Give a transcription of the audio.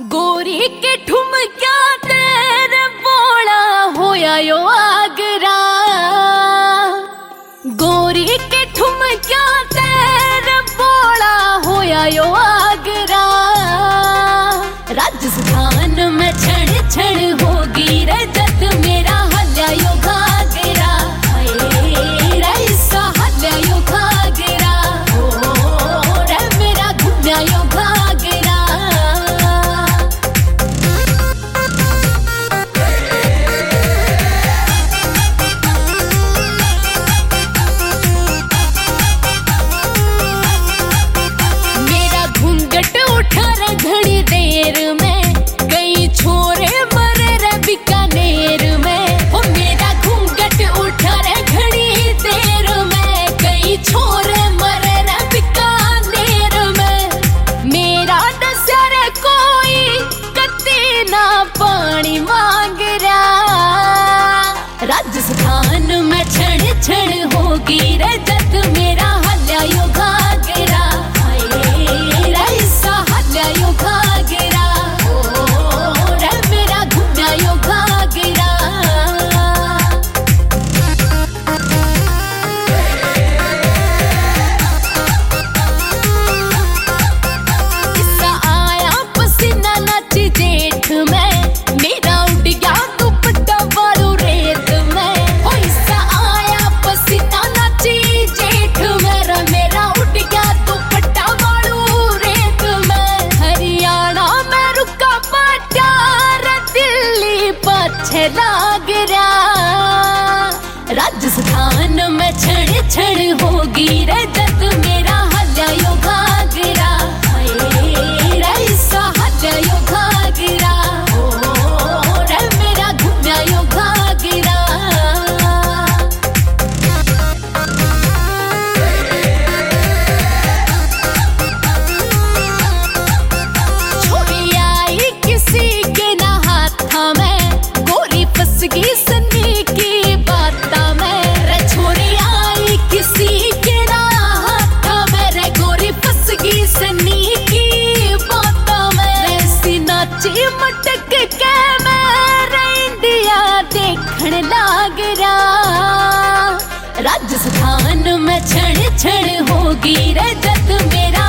गोरी के ठुमक्या तेरे बोला होया यो आगरा। गोरी के ठुमक्या तेरे बोला होया यो आगरा। राजस्थान में क्षण क्षण होगी रजत मेरा हल्या यो घाघरा। रईसा हल्या यो घाघरा, ओ रे मेरा घुम्या यो घाघरा। मेरा घूंघट उठा रे घड़ी देर में, कई छोरे मरे रे बीकानेर में। ओ मेरा घूंघट उठा रे घड़ी देर में, कई छोरे मरे रे बीकानेर में। मेरा दस्या रे कोई कत्ती ना पानी मांग रहा। राजस्थान में क्षण क्षण होगी रजत मेरा हल्या यो घाघरा। रईसा हल्या यो घाघरा, ओ रे मेरा घुम्या यो घाघरा। किस्सा आया पसीना नाची जेठ में, मेरा उड़ गया दुपट्टा वालू रेत में। ओ किस्सा आया पसीना नाची जेठ में, मेरा उड़ गया दुपट्टा वालू रेत में। हरियाणा में रुका पटार, दिल्ली पाछे लाग रहा। राजस्थान में क्षण क्षण होगी रजत मेरा हल्या यो घाघरा। रईसा हल्या यो घाघरा, ओ रे मेरा घुम्या यो घाघरा। छोरी आई किसी के ना हाथा में, गोरी फंस गई सन्नी की बाता में। रे छोरी आई किसी के ना हाथा में, रे गोरी फंस गई सन्नी की बाता में। रे सी नाची मटक के मेरे इंडिया देखण लाग रहा। राजस्थान में क्षण क्षण होगी रजत मेरा